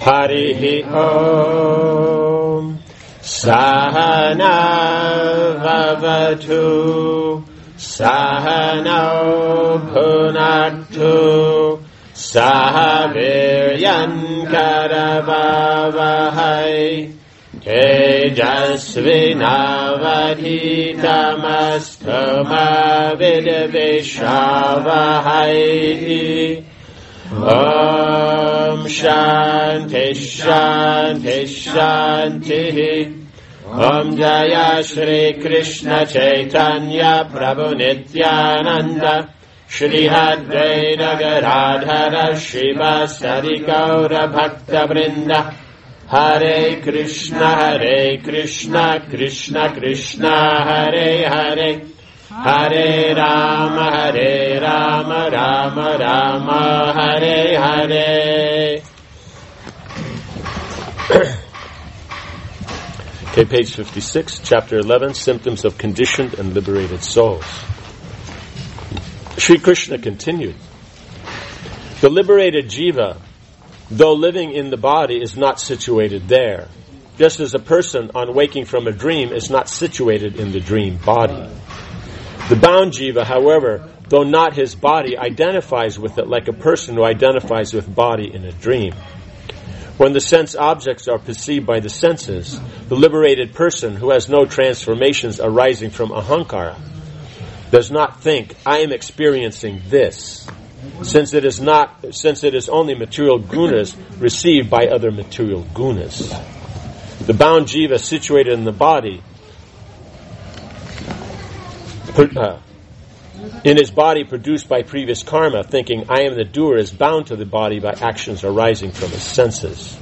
Harihi Om. Sahana Vavatu Sahano Bhunaktu Sahaviryan Karavavahai Tejasvinavadhitamastu ma vidvishavahai. Om Shanti Shanti Shanti. Om Jaya Shri Krishna Chaitanya Prabhu Nityananda Shri Advaita Gadadhara Shrivasadi Gaura Bhakta Vrinda. Hare Krishna Krishna Krishna Hare Hare, Hare Rama Rama Rama Hare Hare. Okay, page 56, chapter 11, Symptoms of Conditioned and Liberated Souls. Sri Krishna continued, the liberated jiva, though living in the body, is not situated there, just as a person on waking from a dream is not situated in the dream body. The bound jiva, however, though not his body, identifies with it like a person who identifies with body in a dream. When the sense objects are perceived by the senses, the liberated person, who has no transformations arising from ahankara, does not think, I am experiencing this, since it is only material gunas received by other material gunas. The bound jiva situated in the body, in his body produced by previous karma, thinking, I am the doer, is bound to the body by actions arising from his senses.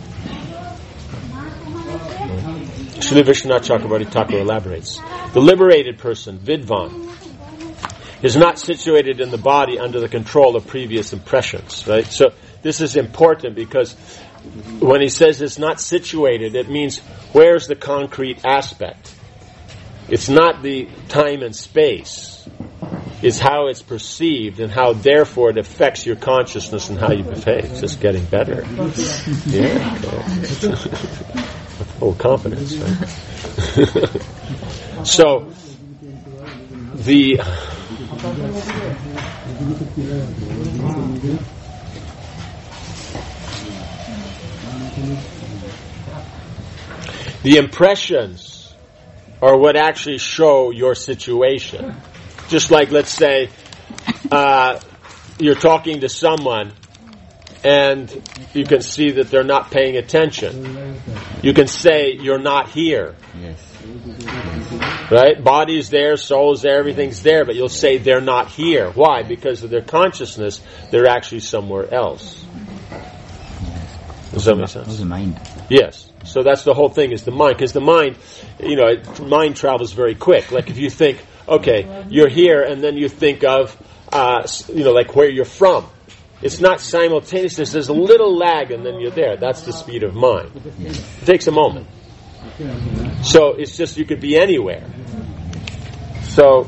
Srila Vishwanath Chakravarti Thakur elaborates. The liberated person, Vidvan, is not situated in the body under the control of previous impressions, right? So this is important because when he says it's not situated, it means where's the concrete aspect? It's not the time and space. It's how it's perceived and how therefore it affects your consciousness and how you behave. It's just getting better. Yeah. Full confidence, right? So the impressions are what actually show your situation. Just like, let's say, you're talking to someone and you can see that they're not paying attention. You can say, you're not here. Yes. Right? Body's there, soul's there, everything's there, but you'll say they're not here. Why? Because of their consciousness, they're actually somewhere else. Does that make sense? That's the mind. Yes. So that's the whole thing, is the mind. Because the mind, mind travels very quick. Like if you think, okay, you're here, and then you think of, like where you're from. It's not simultaneous. There's a little lag, and then you're there. That's the speed of mind. It takes a moment. So it's just you could be anywhere. So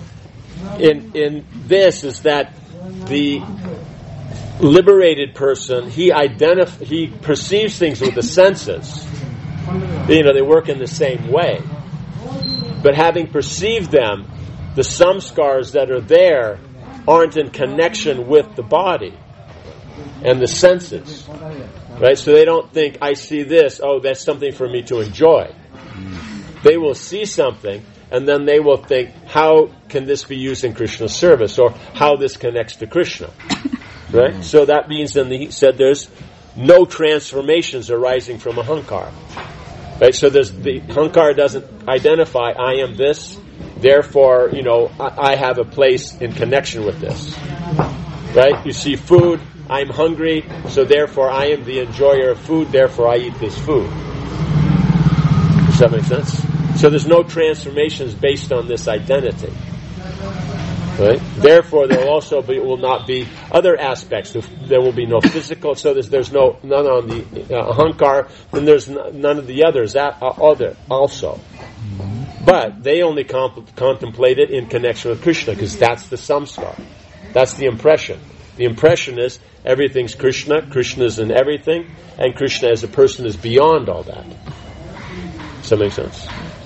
in this is that the liberated person, he perceives things with the senses. They work in the same way. But having perceived them, the samskars that are there aren't in connection with the body and the senses. Right? So they don't think, I see this, that's something for me to enjoy. They will see something, and then they will think, how can this be used in Krishna's service, or how this connects to Krishna. Right? So that means, then he said, there's no transformations arising from ahankara. Right? So the ahankara doesn't identify, I am this, therefore, I have a place in connection with this. Right? You see food, I'm hungry, so therefore I am the enjoyer of food, therefore I eat this food. Does that make sense? So there's no transformations based on this identity. Right? Therefore, there will not be other aspects. There will be no physical. So there's none on the ahankar. Then there's none of the others other also. But they only contemplate it in connection with Krishna, because that's the samskar. That's the impression. The impression is everything's Krishna, Krishna's in everything, and Krishna as a person is beyond all that. Does that make sense?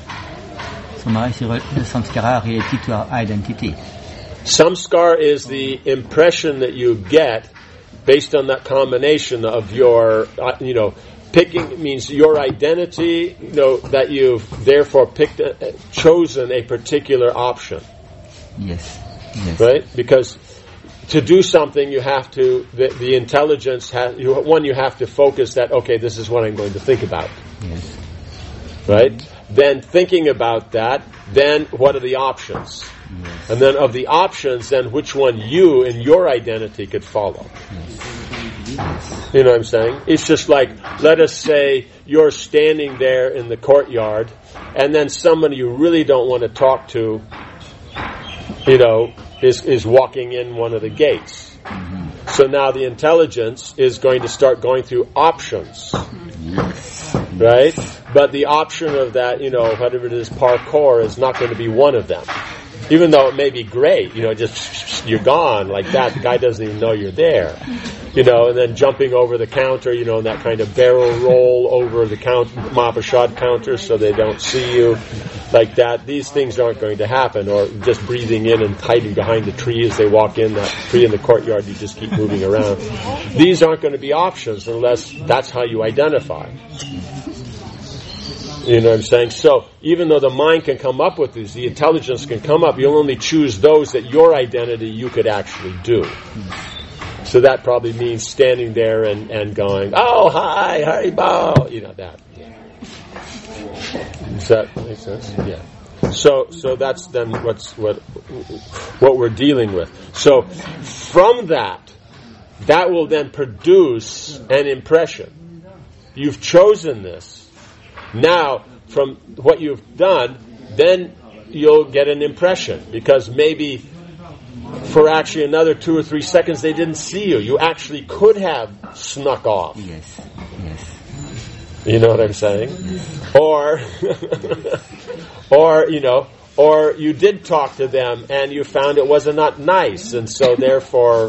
Samskara related to our identity. Samskar is the impression that you get based on that combination of your, picking means your identity, that you've therefore chosen a particular option. Yes. Right? Because to do something, you have to, the intelligence, you have to focus that, okay, this is what I'm going to think about. Yes. Right? Then thinking about that, then what are the options? Yes. And then of the options, then which one you in your identity could follow. Yes. You know what I'm saying? It's just like, let us say you're standing there in the courtyard, and then somebody you really don't want to talk to, is walking in one of the gates. Mm-hmm. So now the intelligence is going to start going through options. Yes. Right? But the option of that, whatever it is, parkour, is not going to be one of them. Even though it may be great, just you're gone like that. The guy doesn't even know you're there. And then jumping over the counter, and that kind of barrel roll over the Mahaprasad counter so they don't see you like that. These things aren't going to happen. Or just breathing in and hiding behind the tree as they walk in, that tree in the courtyard, you just keep moving around. These aren't going to be options unless that's how you identify. You know what I'm saying? So, even though the mind can come up with these, the intelligence can come up, you'll only choose those that your identity you could actually do. So that probably means standing there and going, oh, hi, Haribol, that. Does that make sense? Yeah. So that's then what we're dealing with. So, from that will then produce an impression. You've chosen this. Now, from what you've done, then you'll get an impression, because maybe for actually another 2 or 3 seconds they didn't see you. You actually could have snuck off. Yes. You know what I'm saying? Yes. Or you did talk to them and you found it was not nice, and so therefore...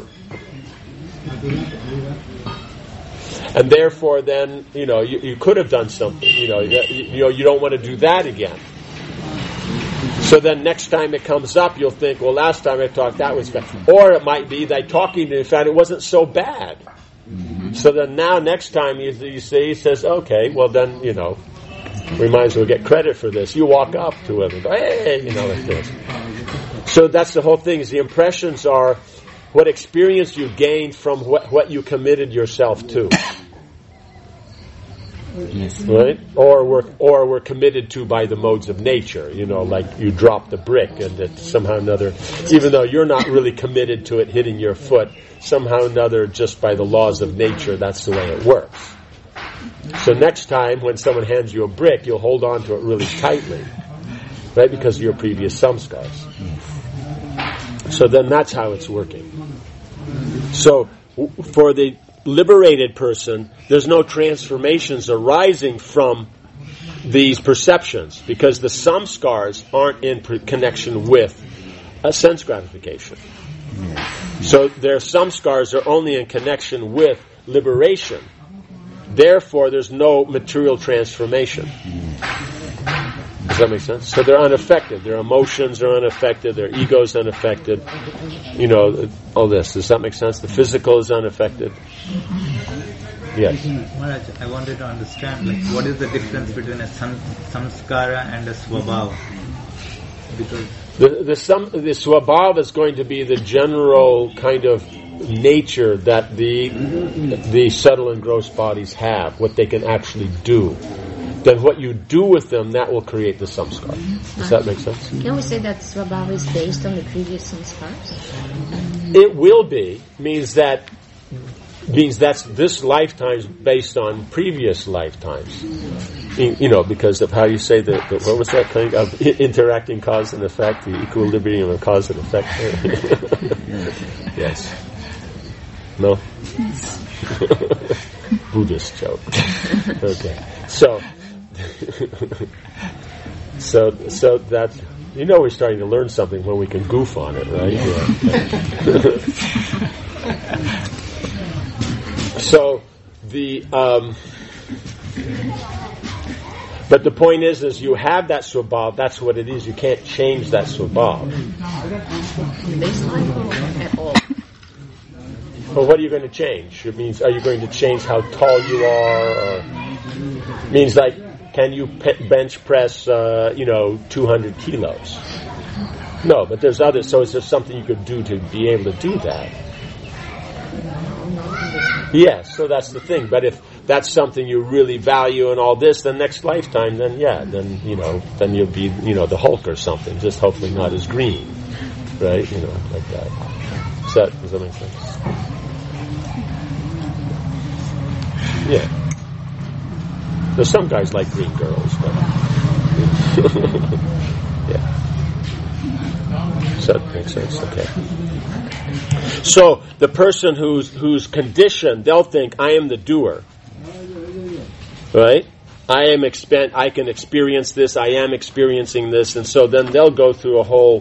And therefore, then, you could have done something. You don't want to do that again. So then next time it comes up, you'll think, well, last time I talked, that was bad. Or it might be that talking to you found it wasn't so bad. Mm-hmm. So then now next time you see, he says, okay, well then, we might as well get credit for this. You walk up to him and go, hey, like this. So that's the whole thing, is the impressions are what experience you gained from what you committed yourself to. Yes. Right? Or were committed to by the modes of nature, like you drop the brick and that somehow or another, even though you're not really committed to it hitting your foot, somehow or another, just by the laws of nature, that's the way it works. So next time when someone hands you a brick, you'll hold on to it really tightly, right? Because of your previous samskars. So then that's how it's working. So for the liberated person, there's no transformations arising from these perceptions, because the samskars aren't in connection with a sense gratification. So their samskars are only in connection with liberation. Therefore, there's no material transformation. Does that make sense? So they're unaffected. Their emotions are unaffected. Their ego is unaffected. All this. Does that make sense? The physical is unaffected. Yes. Maharaj, I wanted to understand, what is the difference between a samskara and a swabhava? Because the swabhava is going to be the general kind of nature that the subtle and gross bodies have, what they can actually do. Then what you do with them, that will create the samskar. Does that make sense? Can we say that swabhava is based on the previous samskars? It will be. Means that's this lifetime's based on previous lifetimes. Because of how you say that. What was that thing of interacting cause and effect, the equilibrium of cause and effect? Yes. No? Buddhist joke. Okay. So that we're starting to learn something when we can goof on it, right? Yeah. So but the point is you have that swabhav, that's what it is. You can't change that swabhav. Baseline at all. Well, what are you going to change? It means, are you going to change how tall you are? Or means like, can you bench press, 200 kilos? No, but there's others. So is there something you could do to be able to do that? Yes, so that's the thing. But if that's something you really value and all this, then next lifetime, then you'll be, the Hulk or something. Just hopefully not as green, right? Like that. Does that make sense? Yeah. There's some guys like green girls, but yeah. Does that make sense? Okay. So the person who's conditioned, they'll think, I am the doer. Right? I can experience this, I am experiencing this, and so then they'll go through a whole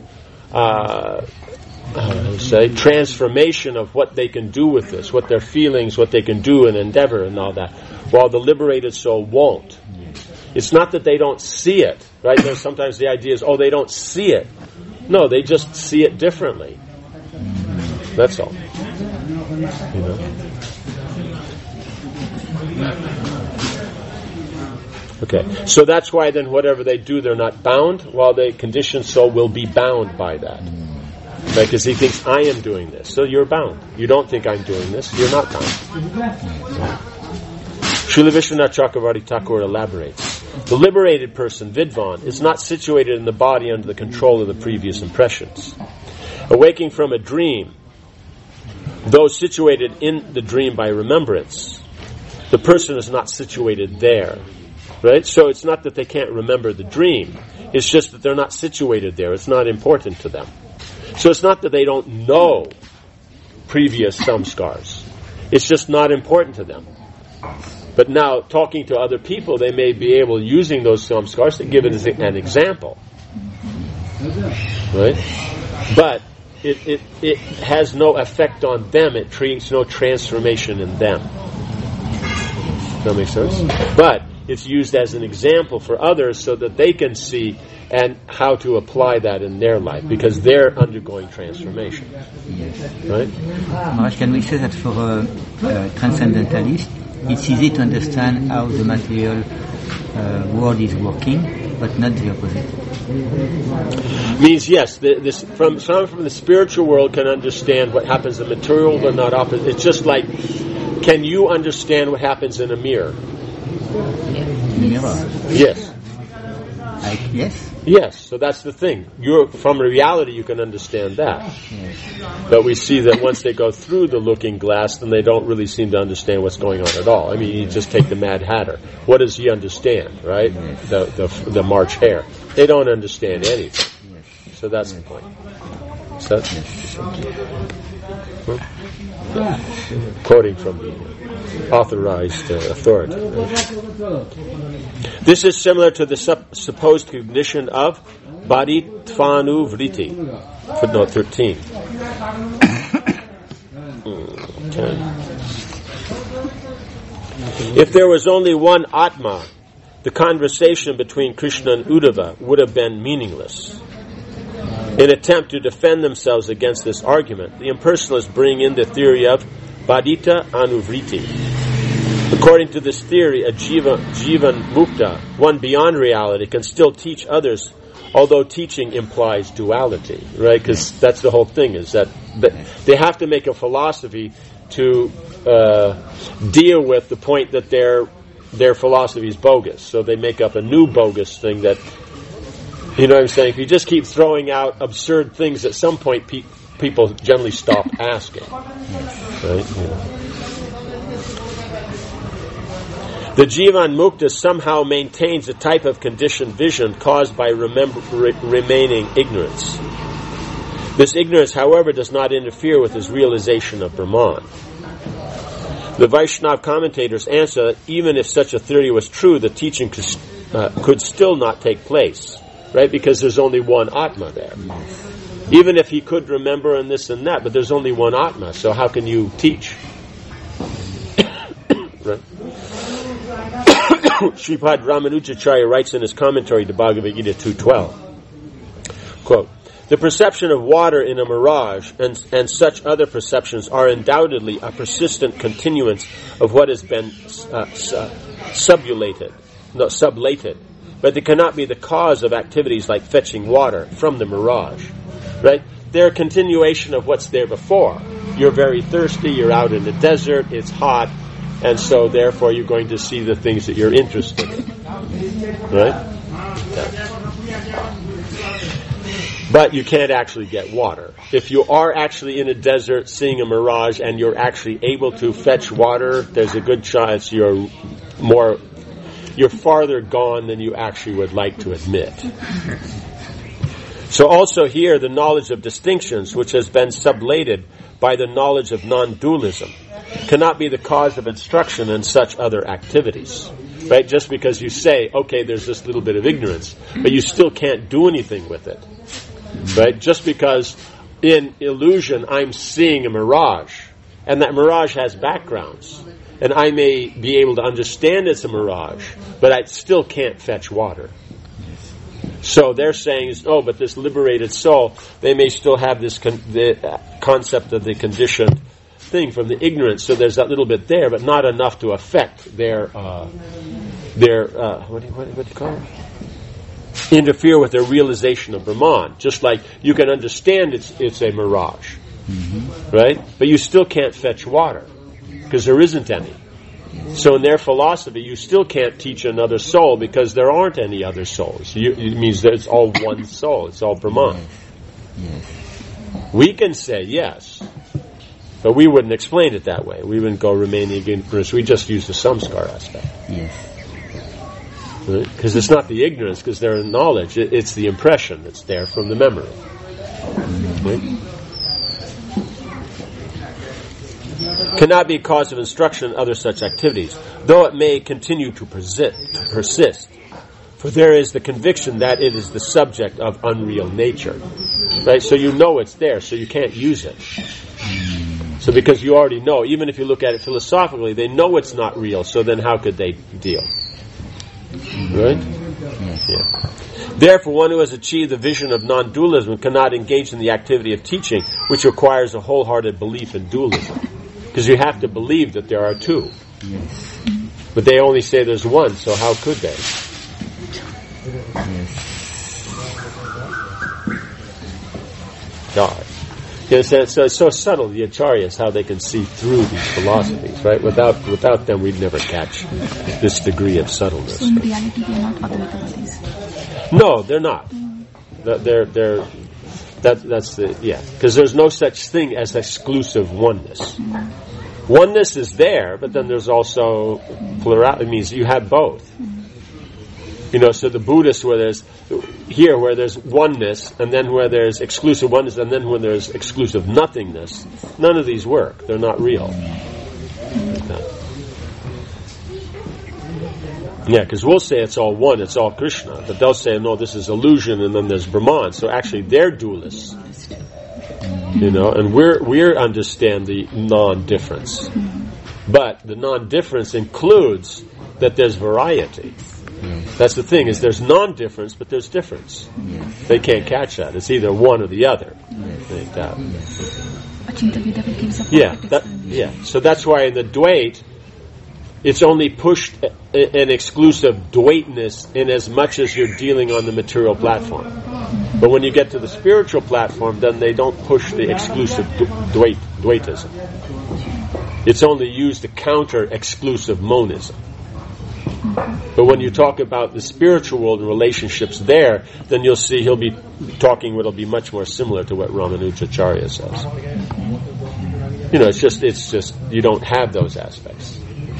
transformation of what they can do with this, what their feelings, what they can do and endeavor and all that, while the liberated soul won't. It's not that they don't see it, right? There's sometimes the idea is, they don't see it. No, they just see it differently. That's all. Okay, so that's why then whatever they do, they're not bound, while the conditioned soul will be bound by that. Right? Because he thinks, I am doing this. So you're bound. You don't think I'm doing this, you're not bound. Srila Vishwanath Chakravarti Thakur elaborates. The liberated person, Vidvan, is not situated in the body under the control of the previous impressions. Awaking from a dream, though situated in the dream by remembrance, the person is not situated there. Right? So it's not that they can't remember the dream. It's just that they're not situated there. It's not important to them. So it's not that they don't know previous samskars. It's just not important to them. But now, talking to other people, they may be able, using those samskars, to give it as an example. Right? But it has no effect on them. It creates no transformation in them. That makes sense? But it's used as an example for others so that they can see and how to apply that in their life, because they're undergoing transformation. Yes. Right? Maharaj, can we say that for a transcendentalist, it's easy to understand how the material world is working, but not the opposite? Means yes, someone from the spiritual world can understand what happens in the material, but not opposite. It's just like, can you understand what happens in a mirror? Mirror. Yes. Yes. Yes, so that's the thing. From reality, you can understand that. Yes. But we see that once they go through the looking glass, then they don't really seem to understand what's going on at all. I mean, you just take the Mad Hatter. What does he understand, right? Yes. The March Hare. They don't understand anything. Yes. So that's the point. So quoting from the authorized authority. This is similar to the supposed cognition of Bhaditvanu Vritti. Footnote 13. Okay. If there was only one Atma, the conversation between Krishna and Uddhava would have been meaningless. In an attempt to defend themselves against this argument, the impersonalists bring in the theory of Bhadita Anuvriti. According to this theory, a jivan mukta, one beyond reality, can still teach others, although teaching implies duality, right? Because that's the whole thing, is that they have to make a philosophy to deal with the point that their philosophy is bogus. So they make up a new bogus thing that, you know what I'm saying? If you just keep throwing out absurd things, at some point people generally stop asking. Right? The Jivan Mukta somehow maintains a type of conditioned vision caused by remaining ignorance. This ignorance, however, does not interfere with his realization of Brahman. The Vaishnava commentators answer that even if such a theory was true, the teaching could still not take place, right? Because there's only one Atma there. Even if he could remember and this and that, but there's only one Atma, so how can you teach? Right? Sripad Ramanujacharya writes in his commentary to Bhagavad Gita 2.12, quote, "The perception of water in a mirage and such other perceptions are undoubtedly a persistent continuance of what has been sublated, but they cannot be the cause of activities like fetching water from the mirage." Right? They're a continuation of what's there before. You're very thirsty, you're out in the desert, it's hot, and so therefore you're going to see the things that you're interested in. Right? Yeah. But you can't actually get water. If you are actually in a desert seeing a mirage and you're actually able to fetch water, there's a good chance you're farther gone than you actually would like to admit. So also here, the knowledge of distinctions, which has been sublated by the knowledge of non-dualism, cannot be the cause of instruction in such other activities. Right? Just because you say, okay, there's this little bit of ignorance, but you still can't do anything with it. Right? Just because in illusion I'm seeing a mirage, and that mirage has backgrounds, and I may be able to understand it's a mirage, but I still can't fetch water. So they're saying, but this liberated soul, they may still have this the concept of the conditioned thing from the ignorance. So there's that little bit there, but not enough to affect their what do you call it? Interfere with their realization of Brahman. Just like you can understand it's a mirage, right? But you still can't fetch water because there isn't any. So in their philosophy, you still can't teach another soul because there aren't any other souls. It means that it's all one soul. It's all Brahman. We can say yes, but we wouldn't explain it that way. We wouldn't go remaining ignorance. We just use the samskar aspect. Because it's not the ignorance, because they're in knowledge. It's the impression that's there from the memory. Right? Cannot be a cause of instruction in other such activities, though it may continue to persist. For there is the conviction that it is the subject of unreal nature. Right? So you know it's there, so you can't use it. So because you already know, even if you look at it philosophically, they know it's not real, so then how could they deal? Right? Yeah. Therefore, one who has achieved the vision of non-dualism cannot engage in the activity of teaching, which requires a wholehearted belief in dualism. Because you have to believe that there are two. But they only say there's one, so how could they? God. So it's so subtle, the acharyas, how they can see through these philosophies, right? Without them, we'd never catch this degree of subtleness. So in reality, they are not Advaitavadis. No, they're not. That's because there's no such thing as exclusive oneness. Oneness is there, but then there's also plurality. It means you have both. So the Buddhists, where there's oneness, and then where there's exclusive oneness, and then when there's exclusive nothingness, none of these work. They're not real. Yeah, because we'll say it's all one, it's all Krishna, but they'll say, no, this is illusion, and then there's Brahman. So actually, they're dualists. And we understand the non-difference. But the non-difference includes that there's variety. That's the thing, is there's non-difference, but there's difference. They can't catch that. It's either one or the other. So that's why in the Dvait, it's only pushed an exclusive Dvaitness in as much as you're dealing on the material platform. But when you get to the spiritual platform, then they don't push the exclusive Dvaitism. It's only used to counter exclusive monism. But when you talk about the spiritual world and relationships there, then you'll see he'll be talking what'll be much more similar to what Ramanujacharya says. It's just you don't have those aspects.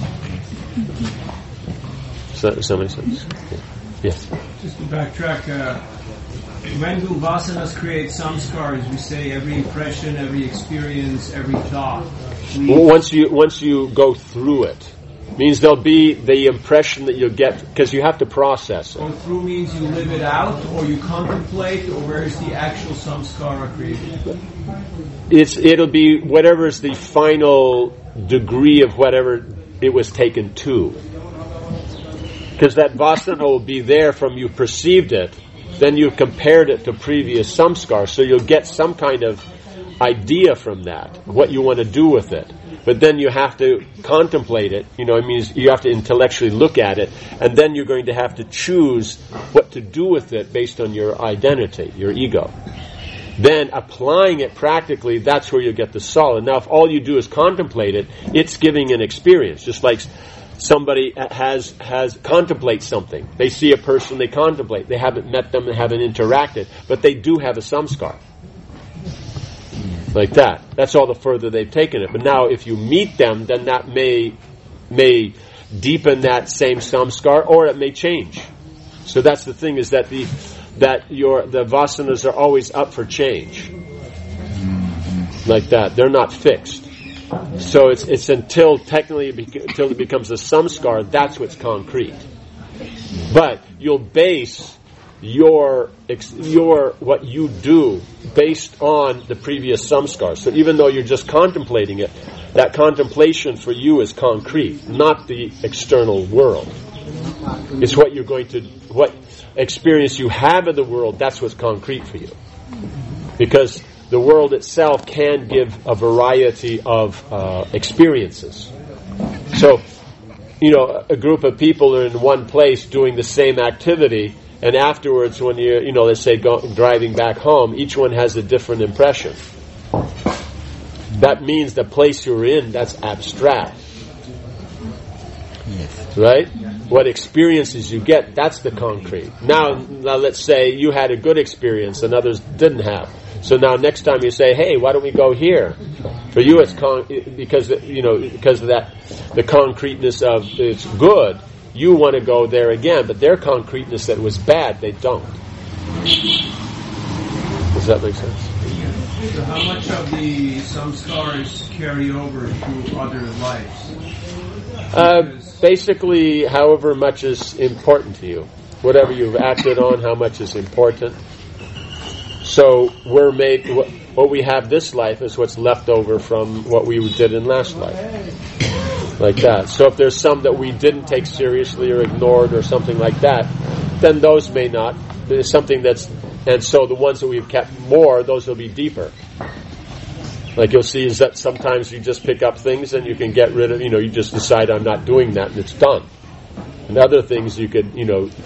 Does that make sense? Yes. Just to backtrack, when do vasanas create samskaras? We say every impression, every experience, every thought. Once you go through it, Means there'll be the impression that you'll get, because you have to process it. Go through means you live it out, or you contemplate, or where is the actual samskara created? It'll be whatever is the final degree of whatever it was taken to. Because that vasana will be there from you perceived it, then you compared it to previous samskar, so you'll get some kind of idea from that, what you want to do with it. But then you have to contemplate it, it means you have to intellectually look at it, and then you're going to have to choose what to do with it based on your identity, your ego. Then applying it practically, that's where you get the solid. Now if all you do is contemplate it, it's giving an experience, just like somebody has contemplates something. They see a person, they contemplate. They haven't met them, they haven't interacted, but they do have a samskar. Like that. That's all the further they've taken it. But now if you meet them, then that may deepen that same samskar, or it may change. So that's the thing, is that the vasanas are always up for change. Like that. They're not fixed. So it's until it becomes a samskar, that's what's concrete. But you'll base your what you do based on the previous samskar. So even though you're just contemplating it, that contemplation for you is concrete, not the external world. It's what experience you have of the world, that's what's concrete for you. Because the world itself can give a variety of experiences. So, a group of people are in one place doing the same activity, and afterwards when you're, let's say driving back home, each one has a different impression. That means the place you're in, that's abstract. Yes. Right? What experiences you get, that's the concrete. Now let's say you had a good experience and others didn't have. So now next time you say, hey, why don't we go here? For you it's because of that, the concreteness of it's good, you want to go there again, but their concreteness that was bad, they don't. Does that make sense? So how much of the samskars carry over to other lives? Basically, however much is important to you. Whatever you've acted on, how much is important. So we're made, what we have this life is what's left over from what we did in last life. Like that. So if there's some that we didn't take seriously or ignored or something like that, then those may not. There's something and so the ones that we've kept more, those will be deeper. Like you'll see is that sometimes you just pick up things and you can get rid of, you just decide I'm not doing that and it's done. And other things you could,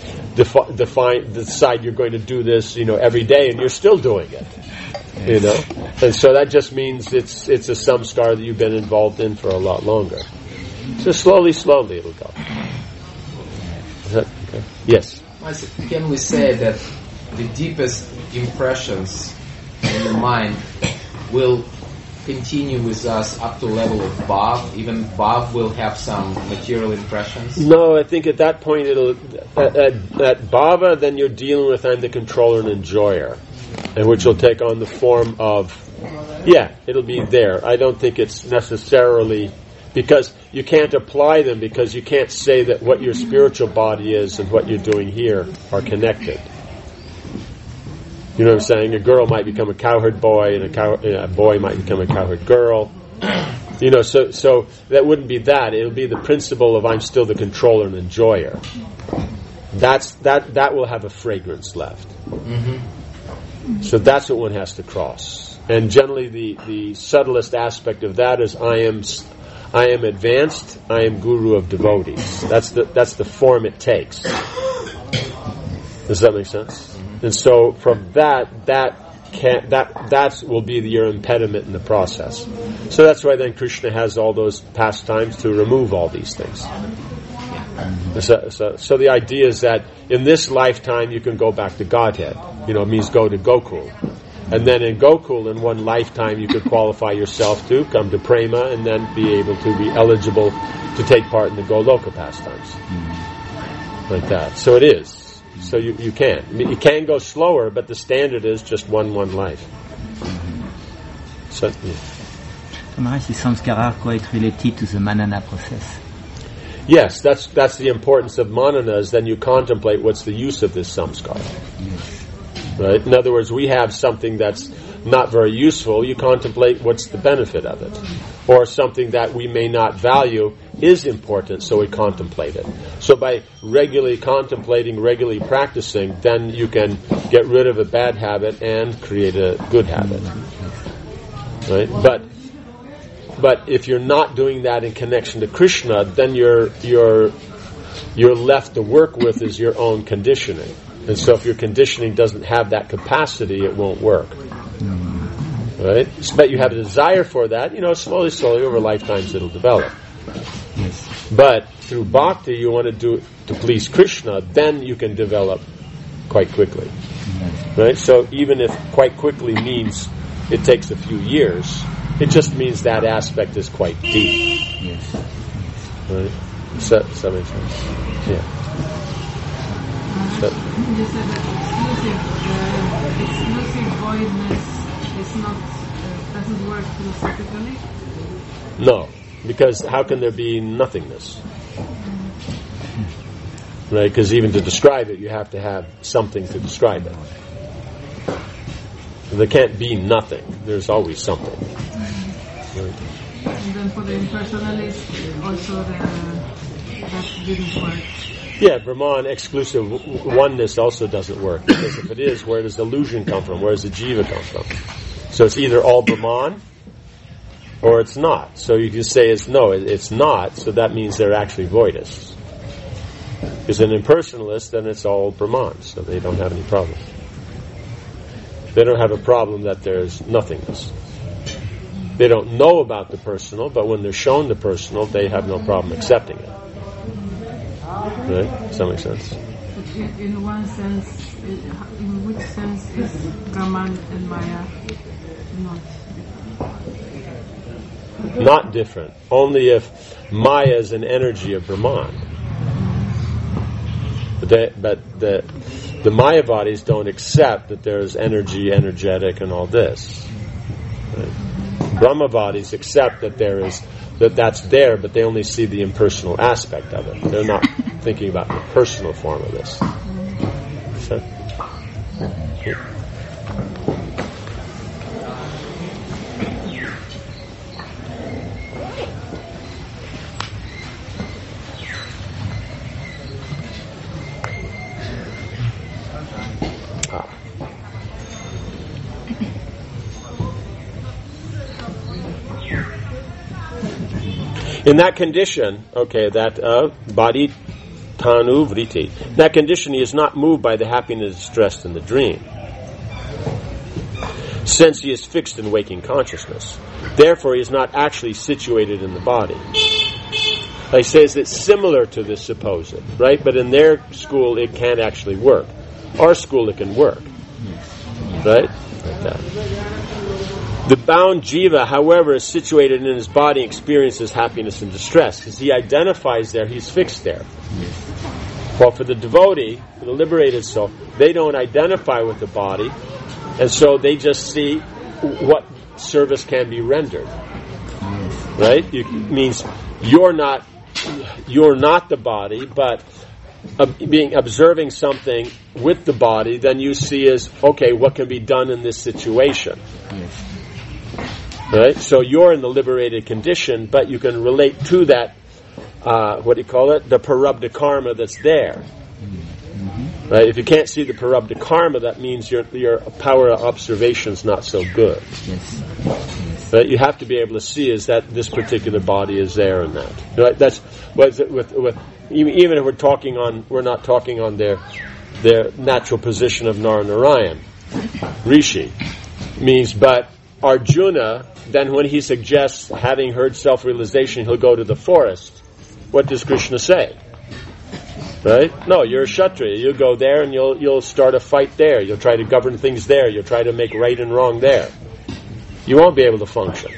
decide you're going to do this, every day and you're still doing it. And so that just means it's a samskar that you've been involved in for a lot longer. So slowly it'll go. Is that okay? Yes. Can we say that the deepest impressions in the mind will continue with us up to the level of bhav? Even bhav will have some material impressions? No, I think at that point at bhava, then you're dealing with I'm the controller and enjoyer, and which will take on the form of, it'll be there. I don't think it's necessarily, because you can't apply them, because you can't say that what your spiritual body is and what you're doing here are connected. You know what I'm saying? A girl might become a cowherd boy, and a boy might become a cowherd girl. So that wouldn't be that. It'll be the principle of I'm still the controller and enjoyer. That will have a fragrance left. Mm-hmm. So that's what one has to cross. And generally, the subtlest aspect of that is I am advanced. I am guru of devotees. That's the form it takes. Does that make sense? And so from that will be your impediment in the process. So that's why then Krishna has all those pastimes to remove all these things. So the idea is that in this lifetime you can go back to Godhead. It means go to Gokul. And then in Gokul, in one lifetime, you could qualify yourself to come to Prema and then be able to be eligible to take part in the Goloka pastimes. Like that. So it is. So you can. You can go slower, but the standard is just one life. So, Maharaj, the samskara are quite related to the manana process. Yes, that's the importance of manana, is then you contemplate what's the use of this samskara. Right? In other words, we have something that's not very useful, you contemplate what's the benefit of it. Or something that we may not value is important, so we contemplate it. So by regularly contemplating, regularly practicing, then you can get rid of a bad habit and create a good habit. Right? But if you're not doing that in connection to Krishna, then you're left to work with is your own conditioning. And so if your conditioning doesn't have that capacity, it won't work. Right? But you have a desire for that, slowly over lifetimes it'll develop. But through bhakti, you want to do it to please Krishna, then you can develop quite quickly. Right? So even if quite quickly means it takes a few years, it just means that aspect is quite deep. Right? Does that make sense? Yeah. You said that exclusive voidness is not doesn't work philosophically? No, because how can there be nothingness? Right? Because even to describe it, you have to have something to describe it. There can't be nothing. There's always something. Right? And then for the impersonalist, also that didn't work. Yeah, Brahman, exclusive oneness also doesn't work. Because if it is, where does illusion come from? Where does the jiva come from? So it's either all Brahman or it's not. So you can say it's not, so that means they're actually voidists. Because an impersonalist, then it's all Brahman, so they don't have any problem. They don't have a problem that there's nothingness. They don't know about the personal, but when they're shown the personal, they have no problem accepting it. Right? Does that make sense? In one sense, in which sense is Brahman and Maya not different? Only if Maya is an energy of Brahman. But the Mayavadis don't accept that there's energetic, and all this. Right? Brahmavadis accept that that's there, but they only see the impersonal aspect of it. They're not thinking about the personal form of this. So, in that condition, that body tanu vritti, that condition he is not moved by the happiness distressed in the dream, since he is fixed in waking consciousness. Therefore, he is not actually situated in the body. He says it's similar to this supposed, right? But in their school, it can't actually work. Our school, it can work, right? Like that. The bound jiva, however, is situated in his body and experiences happiness and distress. Because he identifies there, he's fixed there. Well, for the devotee, for the liberated soul, they don't identify with the body, and so they just see what service can be rendered. Right? It means you're not the body, but observing something with the body, then you see as, okay, what can be done in this situation? Right? So you're in the liberated condition, but you can relate to that, the parabdha karma that's there. Right? If you can't see the parabdha karma, that means your power of observation is not so good. Right? You have to be able to see is that this particular body is there and that. Right? That's with even if we're not talking on their natural position of Narayan, Rishi, means, but Arjuna, then when he suggests having heard self-realization, he'll go to the forest. What does Krishna say? Right? No, you're a Kshatriya. You'll go there and you'll start a fight there. You'll try to govern things there. You'll try to make right and wrong there. You won't be able to function.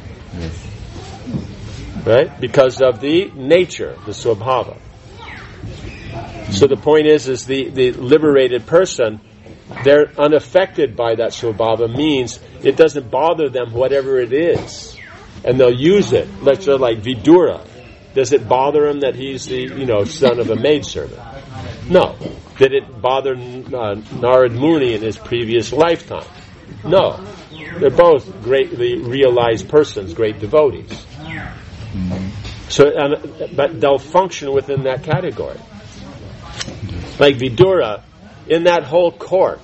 Right? Because of the nature, the swabhava. So the point is the liberated person, they're unaffected by that swabhava, means it doesn't bother them whatever it is. And they'll use it. Like Vidura. Does it bother him that he's the son of a maidservant? No. Did it bother Narad Muni in his previous lifetime? No. They're both greatly realized persons, great devotees. So, but they'll function within that category. Like Vidura, in that whole court,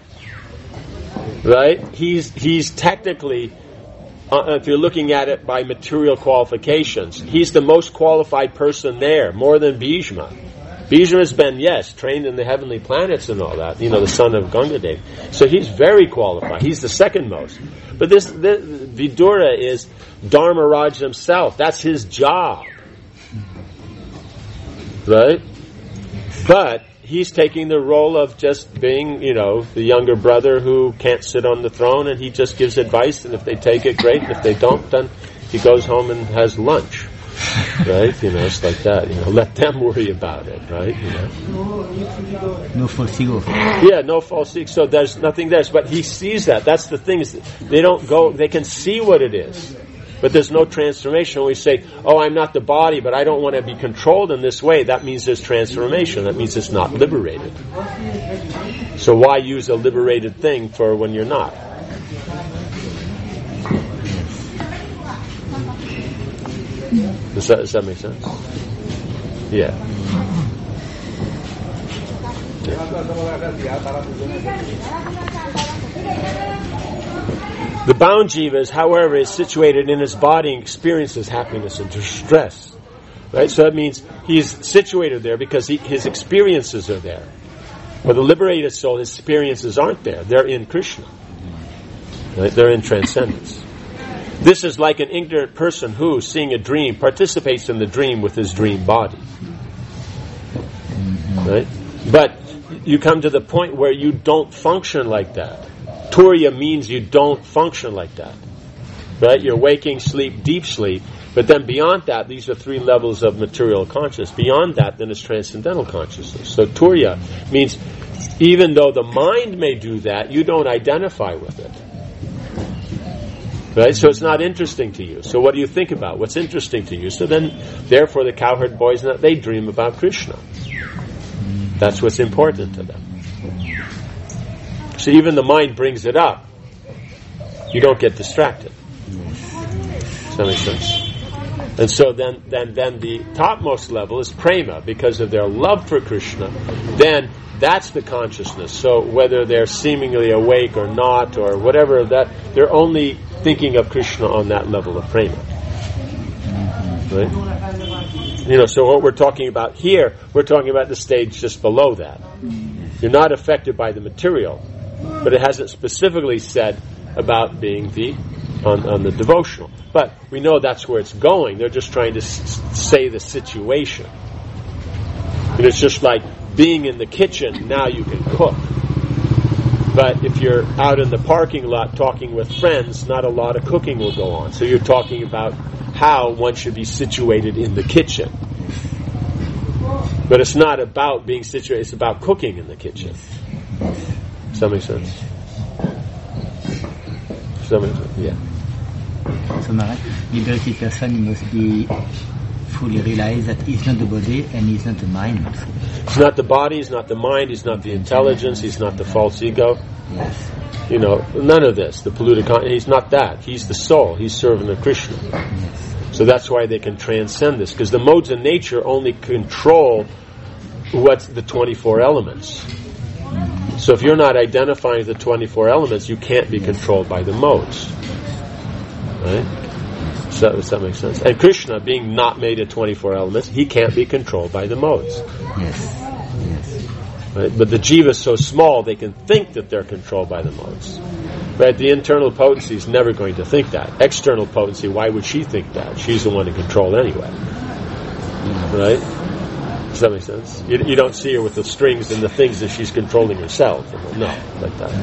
right? He's technically, if you're looking at it by material qualifications, he's the most qualified person there, more than Bhishma. Bhishma has been, trained in the heavenly planets and all that, the son of Gangadev. So he's very qualified. He's the second most. But this Vidura is Dharmaraj himself. That's his job. Right? But he's taking the role of just being, the younger brother who can't sit on the throne, and he just gives advice, and if they take it, great, and if they don't, then he goes home and has lunch. Right? It's like that. Let them worry about it, right? No false ego. Yeah, no false ego. So there's nothing there. But he sees that. That's the thing. They can see what it is. But there's no transformation. When we say, I'm not the body, but I don't want to be controlled in this way, that means there's transformation. That means it's not liberated. So why use a liberated thing for when you're not? Does that make sense? Yeah. The bound jivas, however, is situated in his body and experiences happiness and distress. Right? So that means he's situated there because his experiences are there. But the liberated soul, his experiences aren't there. They're in Krishna. Right? They're in transcendence. This is like an ignorant person who, seeing a dream, participates in the dream with his dream body. Right? But you come to the point where you don't function like that. Turiya means you don't function like that. Right? You're waking sleep, deep sleep, but then beyond that, these are 3 levels of material consciousness. Beyond that, then it's transcendental consciousness. So Turiya means even though the mind may do that, you don't identify with it. Right? So it's not interesting to you. So what do you think about? What's interesting to you? So then, therefore, the cowherd boys, they dream about Krishna. That's what's important to them. So even the mind brings it up. You don't get distracted. Does that make sense? And so then the topmost level is prema, because of their love for Krishna. Then that's the consciousness. So whether they're seemingly awake or not, or whatever, that they're only thinking of Krishna on that level of prema. Right? So what we're talking about here, we're talking about the stage just below that. You're not affected by the material, but it hasn't specifically said about being on the devotional. But we know that's where it's going. They're just trying to say the situation. It's just like being in the kitchen, now you can cook. But if you're out in the parking lot talking with friends, not a lot of cooking will go on. So you're talking about how one should be situated in the kitchen. But it's not about being situated, it's about cooking in the kitchen. Does that make sense? Yeah. So Maharaj, liberated person must be fully realize that he's not the body and he's not the mind. He's not the body, he's not the mind, he's not the intelligence, he's not the false ego. Yes. None of this. The polluted he's not that. He's the soul. He's serving of Krishna. Yes. So that's why they can transcend this, because the modes of nature only control what's the 24 elements. So if you're not identifying the 24 elements, you can't be controlled by the modes. Right? So does that make sense? And Krishna, being not made of 24 elements, he can't be controlled by the modes. Yes. Right? But the jiva is so small, they can think that they're controlled by the modes. Right? The internal potency is never going to think that. External potency, why would she think that? She's the one in control anyway. Right? Does that make sense? You don't see her with the strings and the things that she's controlling herself. No, like that.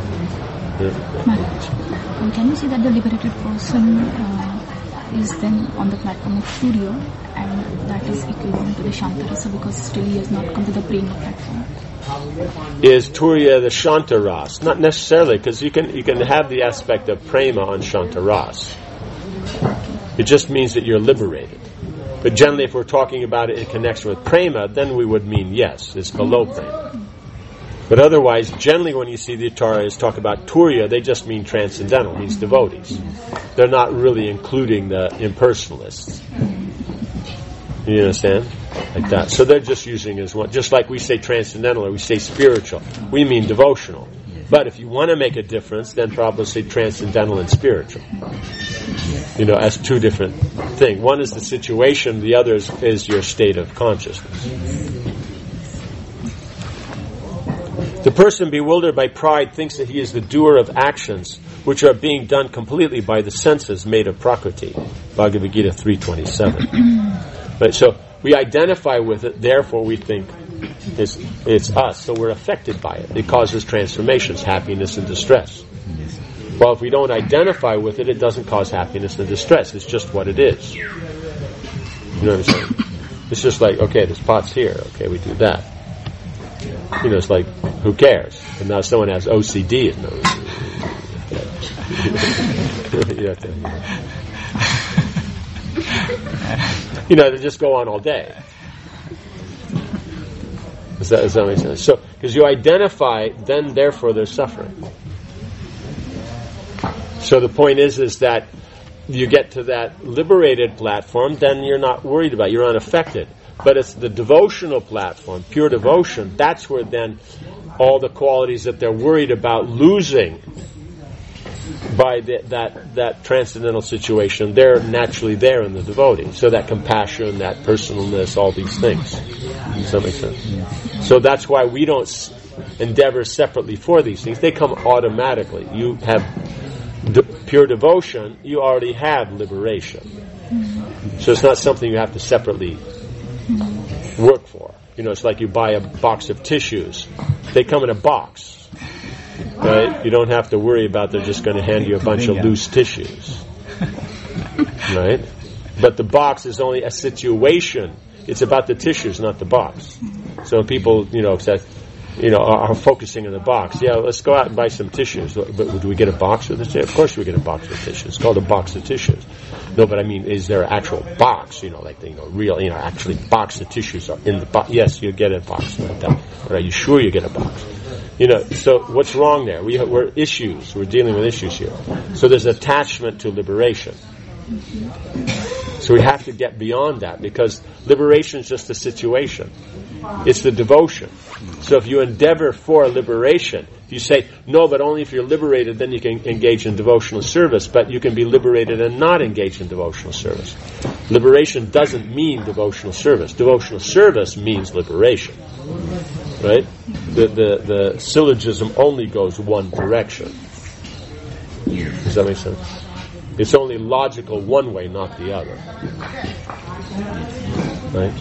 Yeah. Can you see that the liberated person is then on the platform of Surya, and that is equivalent to the Shantarasa because still he has not come to the prema platform? Is Turiya the Shantaras? Not necessarily, because you can have the aspect of prema on Shantaras. It just means that you're liberated. But generally, if we're talking about it in connection with prema, then we would mean yes, it's below prema. But otherwise, generally when you see the acharyas talk about turiya, they just mean transcendental, means devotees. They're not really including the impersonalists. You understand? Like that. So they're just using it as one. Just like we say transcendental or we say spiritual, we mean devotional. But if you want to make a difference, then probably say transcendental and spiritual. As two different things. One is the situation, the other is your state of consciousness. The person bewildered by pride thinks that he is the doer of actions which are being done completely by the senses made of prakriti. Bhagavad Gita 3:27. Right, so we identify with it, therefore we think it's us, so we're affected by it. It causes transformations, happiness and distress. Well, if we don't identify with it, it doesn't cause happiness and distress. It's just what it is. You know what I'm saying? It's just like, okay, this pot's here. Okay, we do that. It's like, who cares? And now someone has OCD. They just go on all day. Does that make sense? So, because you identify, then therefore there's suffering. So the point is that you get to that liberated platform, then you're not worried about it. You're unaffected. But it's the devotional platform, pure devotion, that's where then all the qualities that they're worried about losing by that transcendental situation, they're naturally there in the devotee. So that compassion, that personalness, all these things. Does that make sense? So that's why we don't endeavor separately for these things. They come automatically. You have pure devotion, you already have liberation. So it's not something you have to separately work for. It's like you buy a box of tissues. They come in a box. Right? You don't have to worry about they're just going to hand you a bunch of loose tissues. Right? But the box is only a situation. It's about the tissues, not the box. So people, are focusing on the box. Yeah, let's go out and buy some tissues. But do we get a box with the tissues? Of course we get a box with tissues. It's called a box of tissues. No, but I mean, is there an actual box? Real, actually box of tissues are in the box. Yes, you get a box like that. But are you sure you get a box? So what's wrong there? We're issues. We're dealing with issues here. So there's attachment to liberation. So we have to get beyond that, because liberation is just a situation. It's the devotion. So if you endeavor for liberation, if you say, no, but only if you're liberated, then you can engage in devotional service, but you can be liberated and not engage in devotional service. Liberation doesn't mean devotional service. Devotional service means liberation. Right? The syllogism only goes one direction. Does that make sense? It's only logical one way, not the other. Right?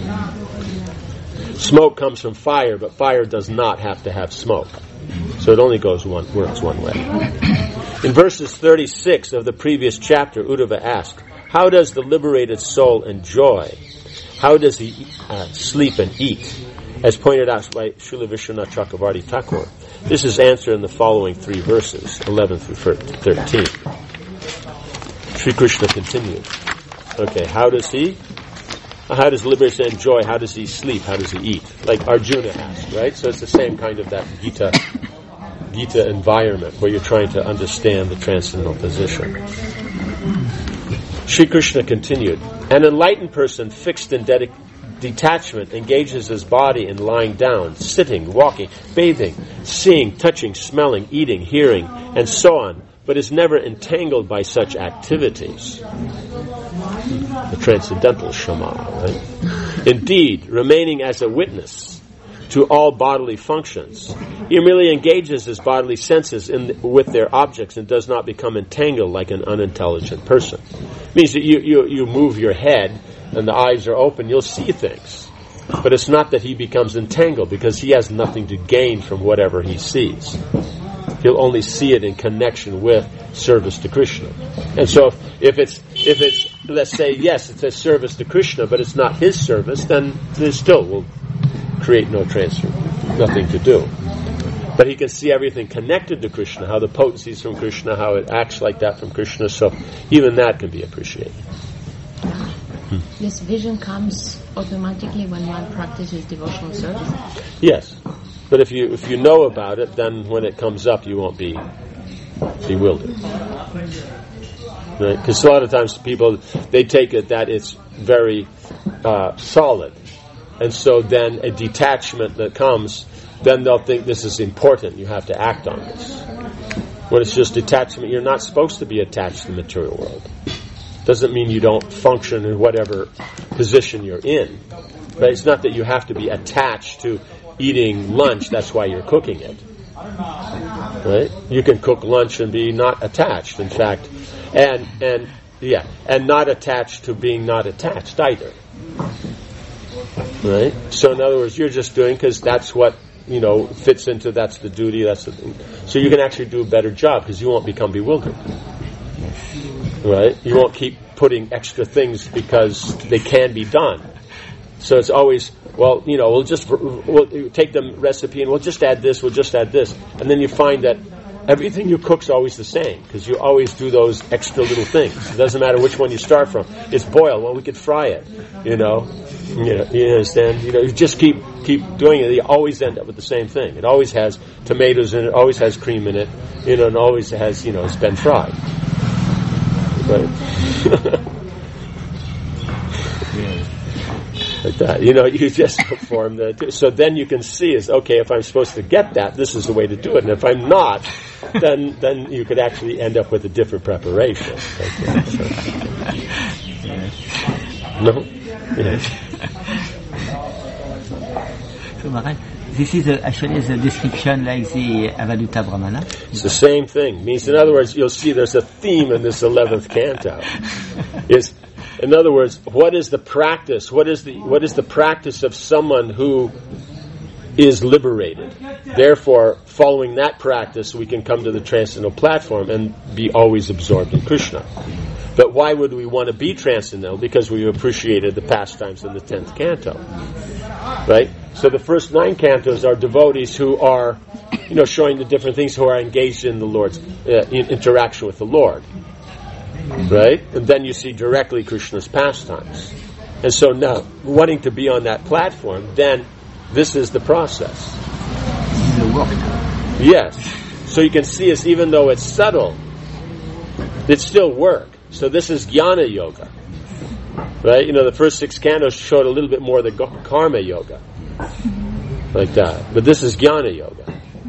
Smoke comes from fire, but fire does not have to have smoke. So it only works one way. In verses 36 of the previous chapter, Uddhava asked, how does the liberated soul enjoy? How does he sleep and eat? As pointed out by Srila Vishwanath Chakravarti Thakur. This is answered in the following 3 verses, 11 through 13. Sri Krishna continued. Okay, how does the liberated enjoy? How does he sleep? How does he eat? Like Arjuna asked, right? So it's the same kind of that Gita environment where you're trying to understand the transcendental position. Sri Krishna continued, an enlightened person fixed in detachment engages his body in lying down, sitting, walking, bathing, seeing, touching, smelling, eating, hearing, and so on, but is never entangled by such activities. The transcendental Shama, right? Indeed, remaining as a witness to all bodily functions, he merely engages his bodily senses with their objects and does not become entangled like an unintelligent person. It means that you move your head and the eyes are open, you'll see things. But it's not that he becomes entangled, because he has nothing to gain from whatever he sees. He'll only see it in connection with service to Krishna. And so if it's let's say, yes, it's a service to Krishna, but it's not his service, then it still will create no transfer, nothing to do. But he can see everything connected to Krishna, how the potency is from Krishna, how it acts like that from Krishna, so even that can be appreciated. This vision comes automatically when one practices devotional service? Yes. But if you know about it, then when it comes up, you won't be bewildered. Right? Because a lot of times people, they take it that it's very solid. And so then a detachment that comes, then they'll think this is important, you have to act on this. When it's just detachment, you're not supposed to be attached to the material world. Doesn't mean you don't function in whatever position you're in. But it's not that you have to be attached to eating lunch, that's why you're cooking it. Right? You can cook lunch and be not attached, in fact. And not attached to being not attached either. Right? So in other words, you're just doing because that's what, fits into, that's the duty, that's the thing. So you can actually do a better job because you won't become bewildered. Right? You won't keep putting extra things because they can be done. So it's always, we'll take the recipe and we'll just add this, and then you find that everything you cook's always the same because you always do those extra little things. It doesn't matter which one you start from. It's boiled. Well, we could fry it. You understand? You just keep doing it. You always end up with the same thing. It always has tomatoes in it. Always has cream in it. And always has it's been fried. Right? Like that. You just perform that. So then you can see okay, if I'm supposed to get that, this is the way to do it. And if I'm not, then you could actually end up with a different preparation. No? Yes. So Maharaj, this is actually the description like the Avaduta Brahmana. It's the same thing. Means, in other words, you'll see there's a theme in this 11th canto. In other words, what is the practice? What is the practice of someone who is liberated? Therefore, following that practice, we can come to the transcendental platform and be always absorbed in Krishna. But why would we want to be transcendental? Because we appreciated the pastimes in the 10th canto. Right? So the first 9 cantos are devotees who are, showing the different things, who are engaged in the Lord's interaction with the Lord. Right? And then you see directly Krishna's pastimes. And so now, wanting to be on that platform, then this is the process. Yes. So you can see even though it's subtle, it's still work. So this is Jnana Yoga. Right? The first 6 cantos showed a little bit more of the Karma Yoga. Like that. But this is Jnana Yoga.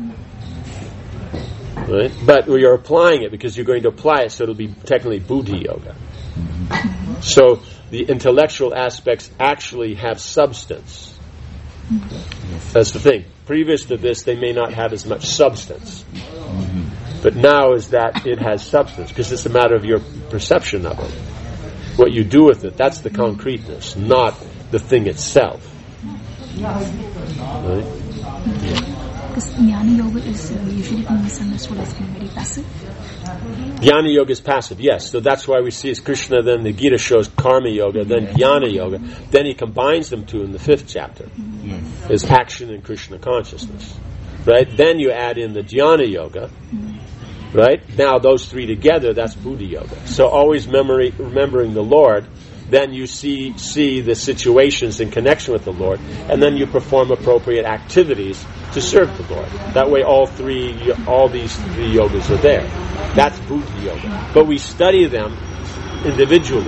Right? But you're applying it because you're going to apply it, so it'll be technically Buddhi Yoga. So the intellectual aspects actually have substance. That's the thing. Previous to this, they may not have as much substance. But now is that it has substance, because it's a matter of your perception of it. What you do with it, that's the concreteness, not the thing itself. Right? Because Jnana Yoga is usually misunderstood as being very passive. Jnana Yoga is passive, yes. So that's why we see as Krishna, then the Gita shows Karma Yoga, then Jnana Yoga. Then he combines them two in the 5th chapter. Is action in Krishna consciousness. Right? Then you add in the Jnana Yoga. Right? Now those 3 together, that's Buddhi Yoga. So always remembering the Lord, then you see the situations in connection with the Lord, and then you perform appropriate activities to serve the Lord. That way all these 3 yogas are there. That's Buddhi Yoga. But we study them individually.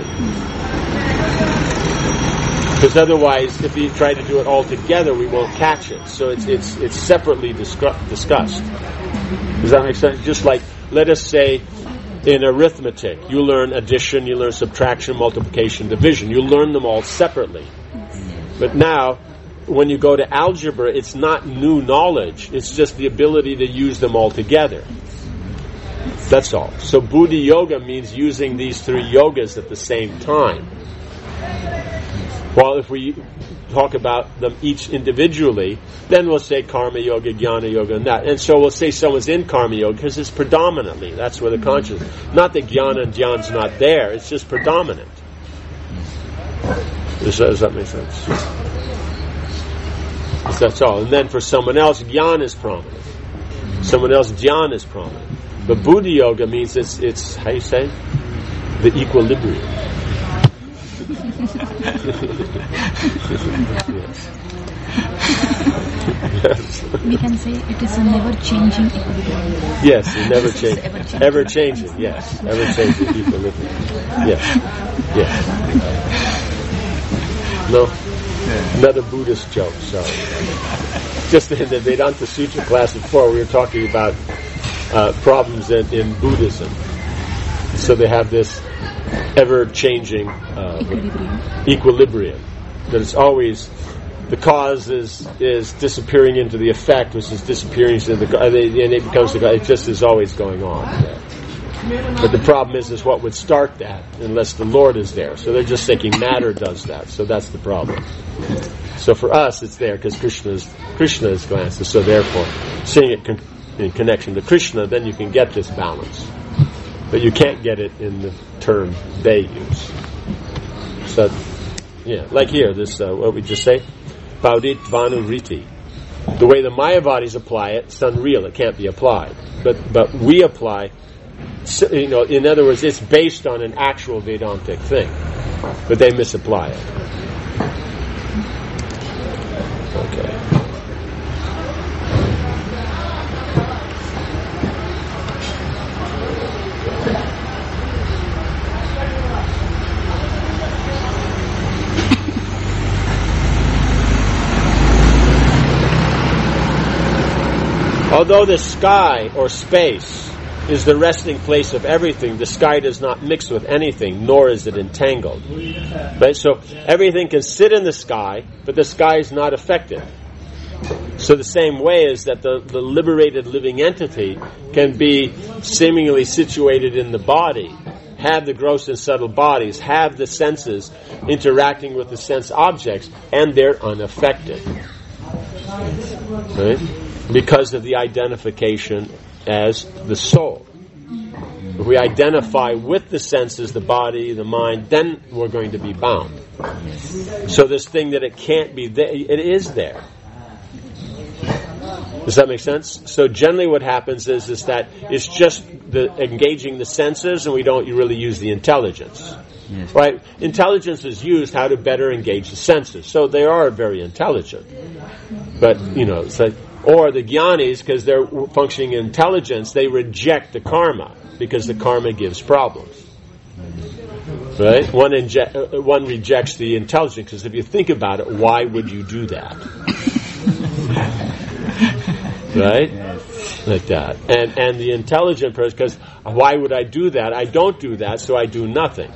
Because otherwise, if we try to do it all together, we won't catch it. So it's separately discussed. Does that make sense? Just like, let us say, in arithmetic, you learn addition, you learn subtraction, multiplication, division. You learn them all separately. But now, when you go to algebra, it's not new knowledge. It's just the ability to use them all together. That's all. So Buddhi Yoga means using these 3 yogas at the same time. Well, if we talk about them each individually, then we'll say Karma Yoga, Jnana Yoga, and that. And so we'll say someone's in Karma Yoga because it's predominantly. That's where the consciousness. Not that Jnana and Dhyan's not there. It's just predominant. Does that make sense? That's all. And then for someone else, Jnana is prominent. Someone else, Dhyan is prominent. But Buddhi Yoga means it's how you say? The equilibrium. Yes. We can say it is a never-changing equilibrium. Yes, it never changes. Ever changing, yes. Ever changing equilibrium. Yes. Yes. No? Another Buddhist joke, sorry. Just in the Vedanta Sutra class before, we were talking about problems in Buddhism. So they have this ever-changing equilibrium. That it's always, the cause is disappearing into the effect, which is disappearing into the, and it becomes the, it just is always going on. But the problem is what would start that unless the Lord is there. So they're just thinking matter does that. So that's the problem. So for us, it's there because Krishna is glances. So therefore, seeing it in connection to Krishna, then you can get this balance. But you can't get it in the term they use. So, yeah, like here, this what we just say, Baudit Vanu Riti. The way the Mayavadis apply it, it's unreal. It can't be applied. But we apply. In other words, it's based on an actual Vedantic thing, but they misapply it. Okay. Although the sky or space is the resting place of everything, the sky does not mix with anything, nor is it entangled. Right? So everything can sit in the sky, but the sky is not affected. So the same way is that the liberated living entity can be seemingly situated in the body, have the gross and subtle bodies, have the senses interacting with the sense objects, and they're unaffected. Right? Because of the identification as the soul. If we identify with the senses, the body, the mind, then we're going to be bound. So this thing that it can't be there, it is there. Does that make sense? So generally what happens is that it's just engaging the senses and we don't really use the intelligence. Yes. Right? Intelligence is used how to better engage the senses. So they are very intelligent. But, it's like, or the jnanis, because they're functioning in intelligence, they reject the karma, because the karma gives problems. Right? One rejects the intelligence, because if you think about it, why would you do that? Right? Like that. And the intelligent person, because why would I do that? I don't do that, so I do nothing.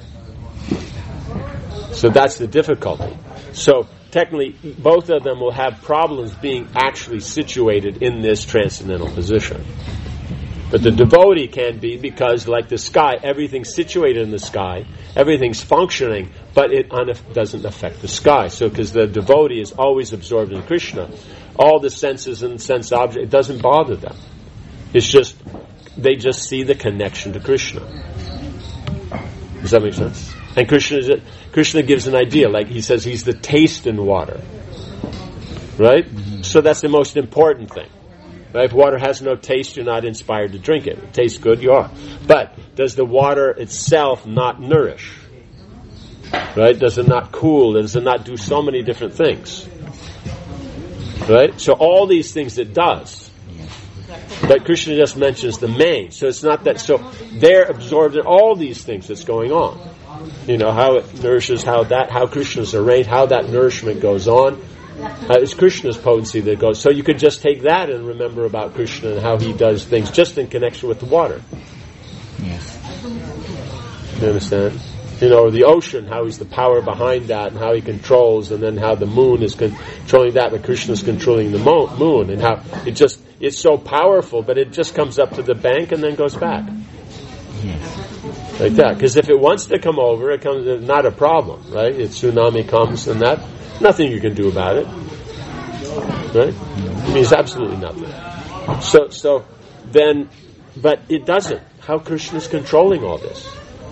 So that's the difficulty. So technically, both of them will have problems being actually situated in this transcendental position. But the devotee can be, because like the sky, everything's situated in the sky, everything's functioning, but it doesn't affect the sky. So because the devotee is always absorbed in Krishna, all the senses and sense objects, it doesn't bother them. It's just, they just see the connection to Krishna. Does that make sense? And Krishna gives an idea, like he says he's the taste in water. Right? Mm-hmm. So that's the most important thing. Right? If water has no taste, you're not inspired to drink it. If it tastes good, you are. But does the water itself not nourish? Right? Does it not cool? Does it not do so many different things? Right? So all these things it does. But Krishna just mentions the main. So it's not that, so they're absorbed in all these things that's going on. How it nourishes, how Krishna's arranged, how that nourishment goes on. It's Krishna's potency that goes. So you could just take that and remember about Krishna and how he does things just in connection with the water. Yes. You understand? Or the ocean, how he's the power behind that and how he controls, and then how the moon is controlling that, but Krishna's controlling the moon, and how it's so powerful, but it just comes up to the bank and then goes back. Yes. Like that. Because if it wants to come over, it comes, not a problem, right? Tsunami comes and that, nothing you can do about it. Right? It means absolutely nothing. So then, but it doesn't. How Krishna's controlling all this.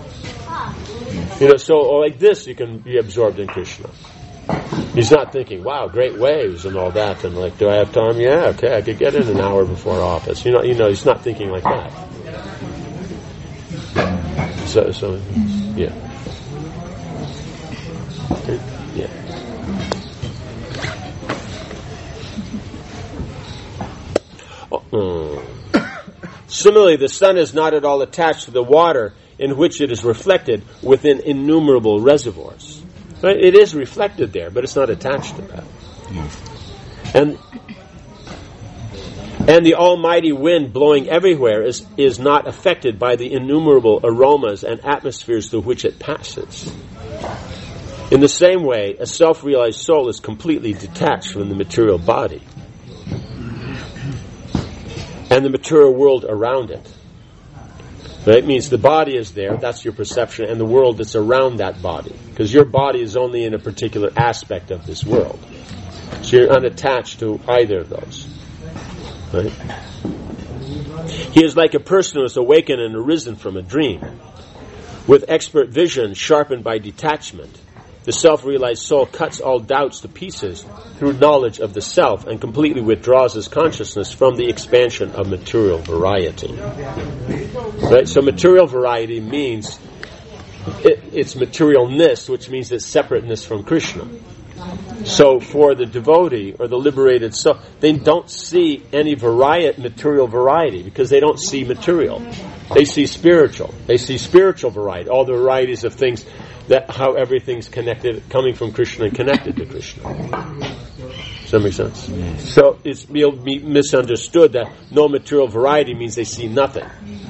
So like this, you can be absorbed in Krishna. He's not thinking, wow, great waves and all that, and like, do I have time? Yeah, okay, I could get in an hour before office. He's not thinking like that. So yeah. Okay. Similarly, the sun is not at all attached to the water in which it is reflected within innumerable reservoirs. Right? It is reflected there, but it's not attached to that. And the almighty wind blowing everywhere is not affected by the innumerable aromas and atmospheres through which it passes. In the same way, a self-realized soul is completely detached from the material body and the material world around it. That means the body is there, that's your perception, and the world that's around that body. Because your body is only in a particular aspect of this world. So you're unattached to either of those. Right? He is like a person who has awakened and arisen from a dream. With expert vision sharpened by detachment, the self-realized soul cuts all doubts to pieces through knowledge of the self and completely withdraws his consciousness from the expansion of material variety. Right? So material variety means it's materialness, which means it's separateness from Krishna. So for the devotee or the liberated soul, they don't see any material variety because they don't see material. They see spiritual. They see spiritual variety, all the varieties of things, that how everything's connected, coming from Krishna and connected to Krishna. Does that make sense? Yes. So it's misunderstood that no material variety means they see nothing.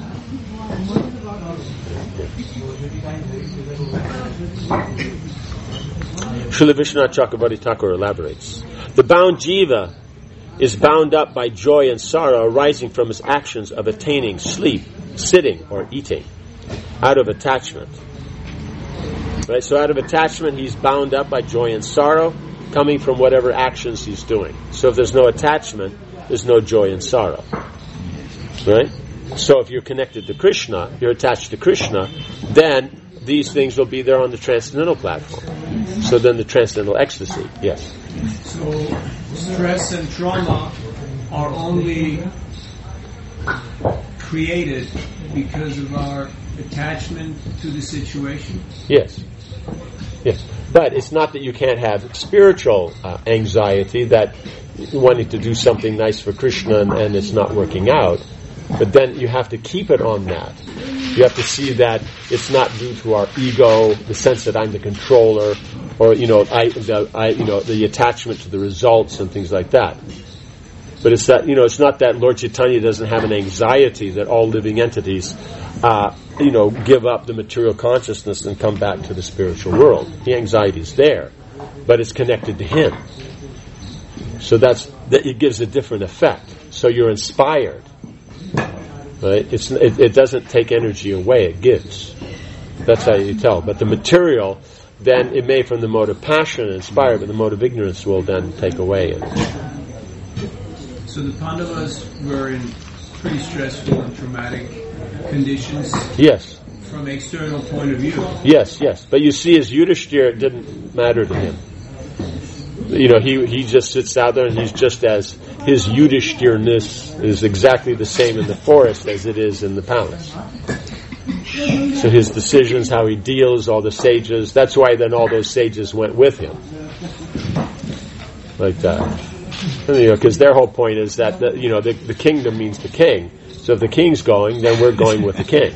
Srila Vishwanath Chakravarti Thakur elaborates. The bound jiva is bound up by joy and sorrow arising from his actions of attaining sleep, sitting, or eating, out of attachment. Right? So out of attachment, he's bound up by joy and sorrow coming from whatever actions he's doing. So if there's no attachment, there's no joy and sorrow. Right? So if you're connected to Krishna, you're attached to Krishna, then these things will be there on the transcendental platform. So then the transcendental ecstasy, yes. So stress and trauma are only created because of our attachment to the situation? Yes. Yes. But it's not that you can't have spiritual anxiety, that wanting to do something nice for Krishna and it's not working out. But then you have to keep it on that. You have to see that it's not due to our ego, the sense that I'm the controller, or the attachment to the results and things like that. But it's that it's not that Lord Chaitanya doesn't have an anxiety that all living entities, give up the material consciousness and come back to the spiritual world. The anxiety is there, but it's connected to Him. So that it gives a different effect. So you're inspired. Right? It doesn't take energy away, it gives. That's how you tell. But the material, then it may from the mode of passion inspire, but the mode of ignorance will then take away energy. So the Pandavas were in pretty stressful and traumatic conditions. Yes. From external point of view. Yes. But you see, as Yudhishthira, it didn't matter to him. He just sits out there and he's just as his Yudhishthirness is exactly the same in the forest as it is in the palace. So his decisions, how he deals, all the sages, that's why then all those sages went with him. Like that. Because their whole point is that the kingdom means the king. So if the king's going, then we're going with the king.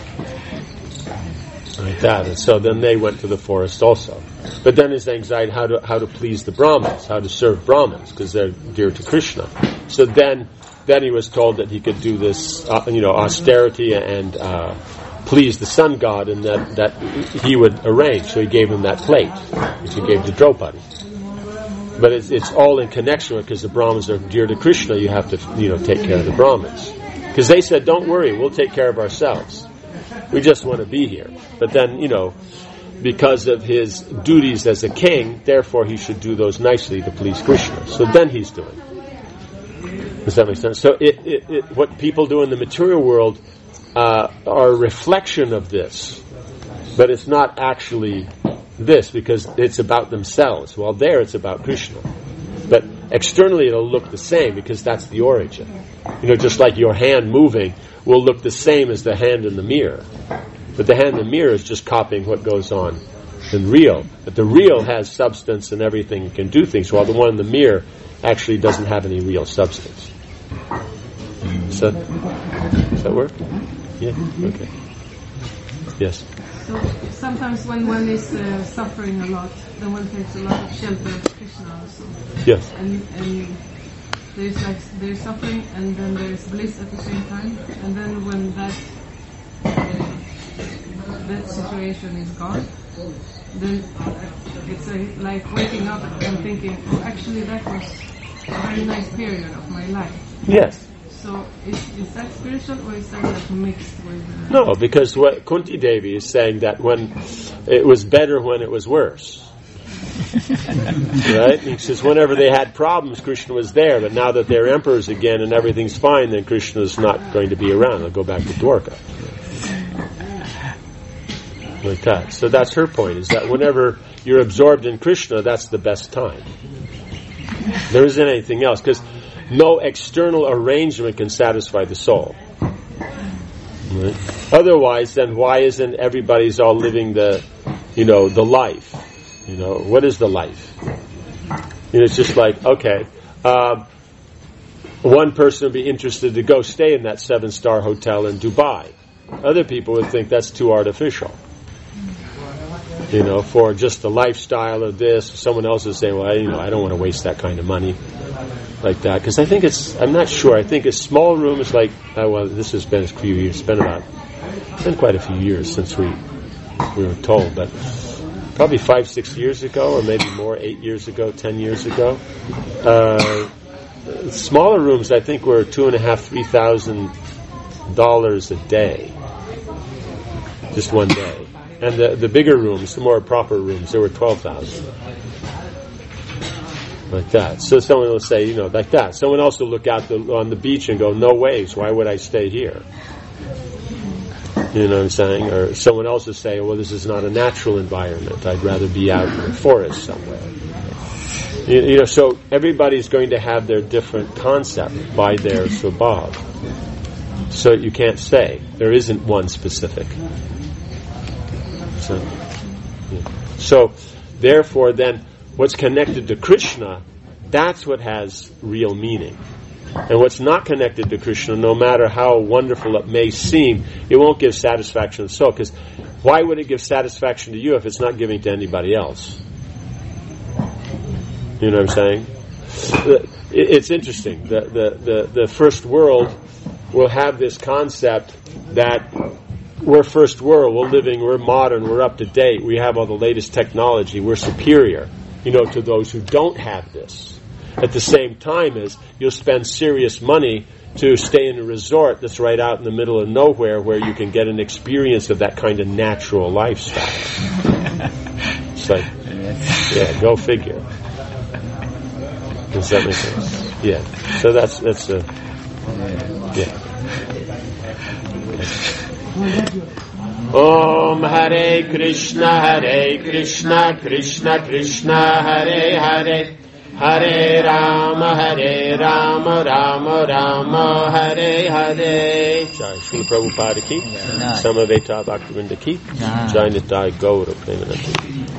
Like that. And so then they went to the forest also. But then his anxiety how to please the Brahmins, how to serve Brahmins, because they're dear to Krishna. So then he was told that he could do this, austerity and please the sun god, and that he would arrange. So he gave him that plate, which he gave to Draupadi. But it's all in connection with, because the Brahmins are dear to Krishna. You have to take care of the Brahmins, because they said, "Don't worry, we'll take care of ourselves. We just want to be here." But then because of his duties as a king, therefore he should do those nicely to please Krishna. So then he's doing. Does that make sense? So what people do in the material world are a reflection of this, but it's not actually this, because it's about themselves. While there it's about Krishna. But externally it'll look the same, because that's the origin. Just like your hand moving will look the same as the hand in the mirror. But the hand in the mirror is just copying what goes on in real. But the real has substance and everything, can do things, while the one in the mirror actually doesn't have any real substance. Does that work? Yeah. Okay. Yes. So sometimes when one is suffering a lot, then one takes a lot of shelter of Krishna also. Yes. And there's suffering and then there's bliss at the same time. And then when that situation is gone, then it's like waking up and thinking, oh, actually that was a very nice period of my life. Yes. So is that spiritual or is that like mixed with... No, because what Kunti Devi is saying that when it was better when it was worse. Right? He says whenever they had problems, Krishna was there, but now that they're emperors again and everything's fine, then Krishna is not going to be around. They'll go back to Dwarka. Like that. So that's her point, is that whenever you're absorbed in Krishna, that's the best time. There isn't anything else, because no external arrangement can satisfy the soul. Right? Otherwise, then why isn't everybody's all living the life? What is the life? It's just like, okay, one person would be interested to go stay in that 7-star hotel in Dubai. Other people would think that's too artificial. For just the lifestyle of this. Someone else is saying, well, I don't want to waste that kind of money like that. Because I think I'm not sure. I think a small room is like, this has been a few years. It's been quite a few years since we were told, but probably 5-6 years ago, or maybe more, 8 years ago, 10 years ago. Smaller rooms, I think, were $2,500-$3,000 a day. Just one day. And the bigger rooms, the more proper rooms, there were 12,000. Like that. So someone will say, like that. Someone else will look out on the beach and go, no waves, why would I stay here? You know what I'm saying? Or someone else will say, well, this is not a natural environment. I'd rather be out in the forest somewhere. So everybody's going to have their different concept by their svabhav. So you can't say. There isn't one specific. So, therefore, then, what's connected to Krishna, that's what has real meaning. And what's not connected to Krishna, no matter how wonderful it may seem, it won't give satisfaction to the soul. Because why would it give satisfaction to you if it's not giving to anybody else? You know what I'm saying? It's interesting. The first world will have this concept that we're first world, we're modern, we're up to date, we have all the latest technology, we're superior, to those who don't have this. At the same time as you'll spend serious money to stay in a resort that's right out in the middle of nowhere where you can get an experience of that kind of natural lifestyle. It's like, yeah, go figure. Does that make sense? Yeah. So that's yeah. Om Hare Krishna, Krishna Krishna, Hare Hare, Hare Rama, Rama Rama, Hare Hare. Jai Srila Prabhupada ki, Samaveta Bhaktivinoda ki, Jai Nitai Gaura Premanandi.